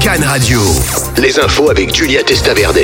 Cannes Radio. Les infos avec Julia Testaverde.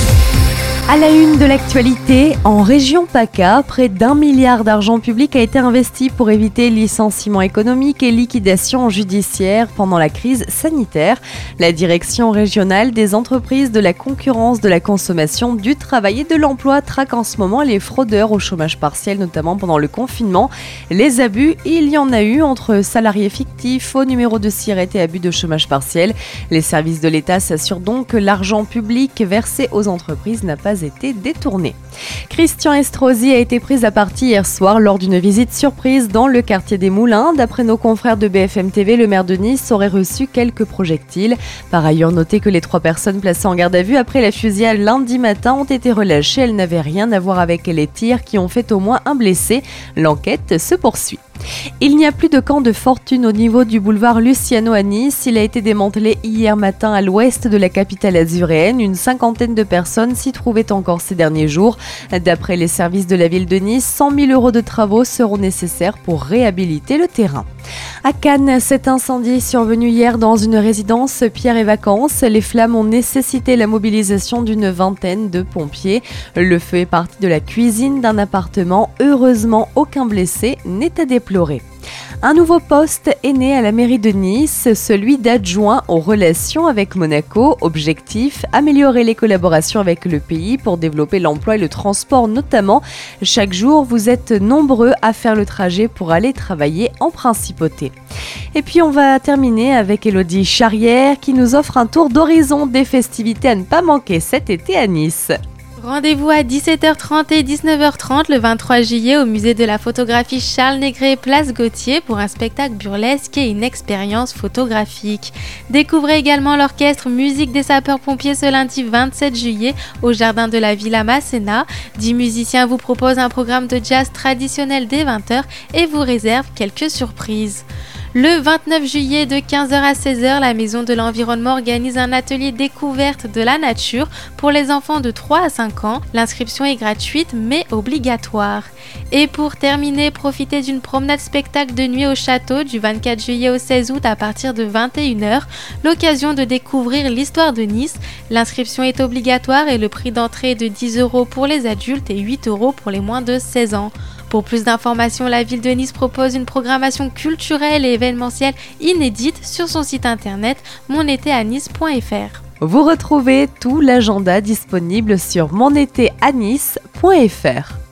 À la une de l'actualité, en région PACA, près d'1 milliard d'argent public a été investi pour éviter licenciements économiques et liquidations judiciaires pendant la crise sanitaire. La direction régionale des entreprises de la concurrence, de la consommation, du travail et de l'emploi traque en ce moment les fraudeurs au chômage partiel, notamment pendant le confinement. Les abus, il y en a eu entre salariés fictifs, faux numéros de SIRET et abus de chômage partiel. Les services de l'État s'assurent donc que l'argent public versé aux entreprises n'a pas été détourné. Christian Estrosi a été pris à partie hier soir lors d'une visite surprise dans le quartier des Moulins. D'après nos confrères de BFM TV, le maire de Nice aurait reçu quelques projectiles. Par ailleurs, notez que les 3 personnes placées en garde à vue après la fusillade lundi matin ont été relâchées. Elles n'avaient rien à voir avec les tirs qui ont fait au moins un blessé. L'enquête se poursuit. Il n'y a plus de camp de fortune au niveau du boulevard Luciano à Nice. Il a été démantelé hier matin à l'ouest de la capitale azuréenne. Une 50aine de personnes s'y trouvaient encore ces derniers jours. D'après les services de la ville de Nice, 100 000 € de travaux seront nécessaires pour réhabiliter le terrain. À Cannes, cet incendie survenu hier dans une résidence Pierre et Vacances. Les flammes ont nécessité la mobilisation d'une vingtaine de pompiers. Le feu est parti de la cuisine d'un appartement. Heureusement, aucun blessé n'est à déplorer. Un nouveau poste est né à la mairie de Nice, celui d'adjoint aux relations avec Monaco. Objectif, améliorer les collaborations avec le pays pour développer l'emploi et le transport notamment. Chaque jour, vous êtes nombreux à faire le trajet pour aller travailler en principauté. Et puis on va terminer avec Élodie Charrière qui nous offre un tour d'horizon des festivités à ne pas manquer cet été à Nice. Rendez-vous à 17h30 et 19h30 le 23 juillet au musée de la photographie Charles Négret, place Gauthier pour un spectacle burlesque et une expérience photographique. Découvrez également l'orchestre Musique des sapeurs-pompiers ce lundi 27 juillet au jardin de la Villa Masséna. 10 musiciens vous proposent un programme de jazz traditionnel dès 20h et vous réservent quelques surprises. Le 29 juillet de 15h à 16h, la Maison de l'Environnement organise un atelier découverte de la nature pour les enfants de 3 à 5 ans. L'inscription est gratuite mais obligatoire. Et pour terminer, profitez d'une promenade spectacle de nuit au château du 24 juillet au 16 août à partir de 21h. L'occasion de découvrir l'histoire de Nice. L'inscription est obligatoire et le prix d'entrée est de 10 € pour les adultes et 8 € pour les moins de 16 ans. Pour plus d'informations, la ville de Nice propose une programmation culturelle et événementielle inédite sur son site internet monétéanice.fr. Vous retrouvez tout l'agenda disponible sur monétéanice.fr.